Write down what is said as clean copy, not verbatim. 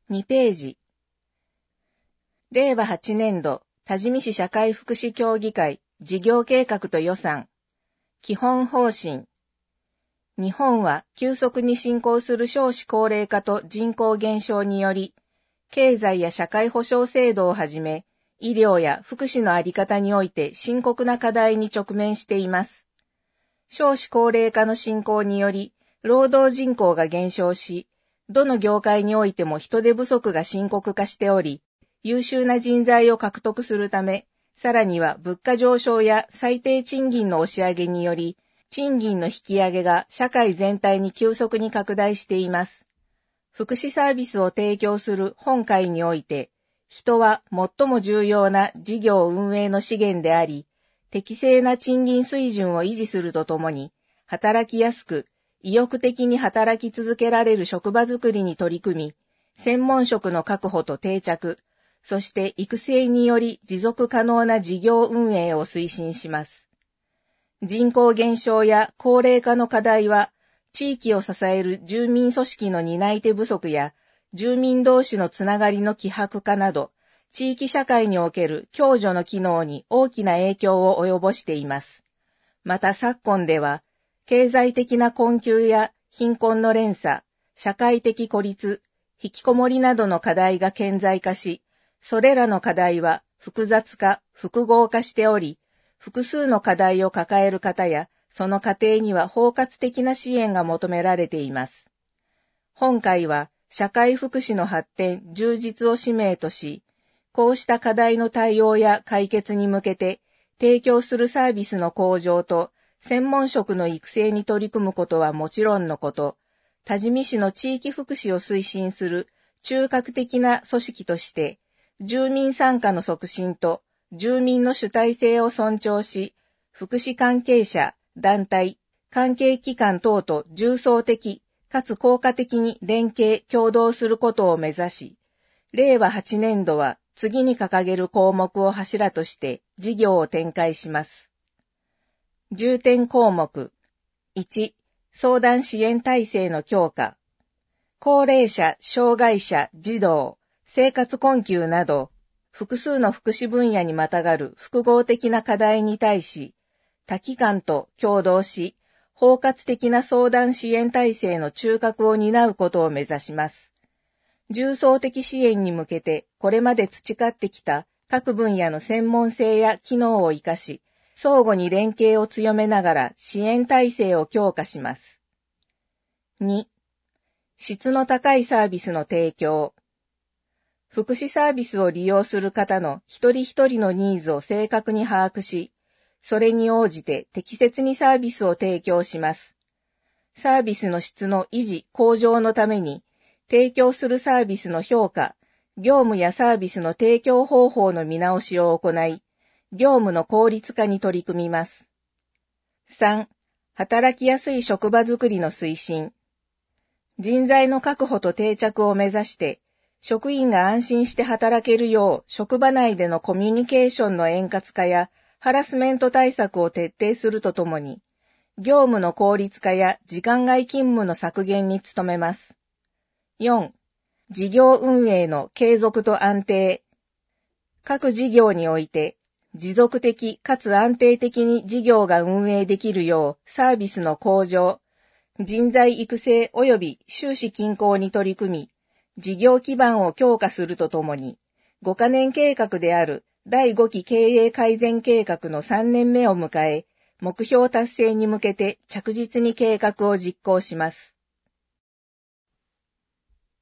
2ページ。令和8年度、多治見市社会福祉協議会事業計画と予算。基本方針。日本は急速に進行する少子高齢化と人口減少により、経済や社会保障制度をはじめ、医療や福祉のあり方において深刻な課題に直面しています。少子高齢化の進行により、労働人口が減少し、どの業界においても人手不足が深刻化しており、優秀な人材を獲得するため、さらには物価上昇や最低賃金の押し上げにより、賃金の引き上げが社会全体に急速に拡大しています。福祉サービスを提供する本会において、人は最も重要な事業運営の資源であり、適正な賃金水準を維持するとともに、働きやすく、意欲的に働き続けられる職場づくりに取り組み、専門職の確保と定着、そして育成により持続可能な事業運営を推進します。人口減少や高齢化の課題は、地域を支える住民組織の担い手不足や、住民同士のつながりの希薄化など、地域社会における共助の機能に大きな影響を及ぼしています。また昨今では、経済的な困窮や貧困の連鎖、社会的孤立、引きこもりなどの課題が顕在化し、それらの課題は複雑化、複合化しており、複数の課題を抱える方や、その家庭には包括的な支援が求められています。本会は、社会福祉の発展、充実を使命とし、こうした課題の対応や解決に向けて、提供するサービスの向上と、専門職の育成に取り組むことはもちろんのこと、多治見市の地域福祉を推進する中核的な組織として、住民参加の促進と住民の主体性を尊重し、福祉関係者、団体、関係機関等と重層的かつ効果的に連携・協働することを目指し、令和8年度は次に掲げる項目を柱として事業を展開します。重点項目。1、相談支援体制の強化。高齢者、障害者、児童、生活困窮など、複数の福祉分野にまたがる複合的な課題に対し、多機関と協働し、包括的な相談支援体制の中核を担うことを目指します。重層的支援に向けて、これまで培ってきた各分野の専門性や機能を生かし、相互に連携を強めながら支援体制を強化します。2、質の高いサービスの提供。福祉サービスを利用する方の一人一人のニーズを正確に把握し、それに応じて適切にサービスを提供します。サービスの質の維持・向上のために、提供するサービスの評価、業務やサービスの提供方法の見直しを行い、業務の効率化に取り組みます。3、働きやすい職場づくりの推進。人材の確保と定着を目指して、職員が安心して働けるよう、職場内でのコミュニケーションの円滑化や、ハラスメント対策を徹底するとともに、業務の効率化や時間外勤務の削減に努めます。4、事業運営の継続と安定。各事業において、持続的かつ安定的に事業が運営できるようサービスの向上、人材育成及び収支均衡に取り組み、事業基盤を強化するとともに、5カ年計画である第5期経営改善計画の3年目を迎え、目標達成に向けて着実に計画を実行します。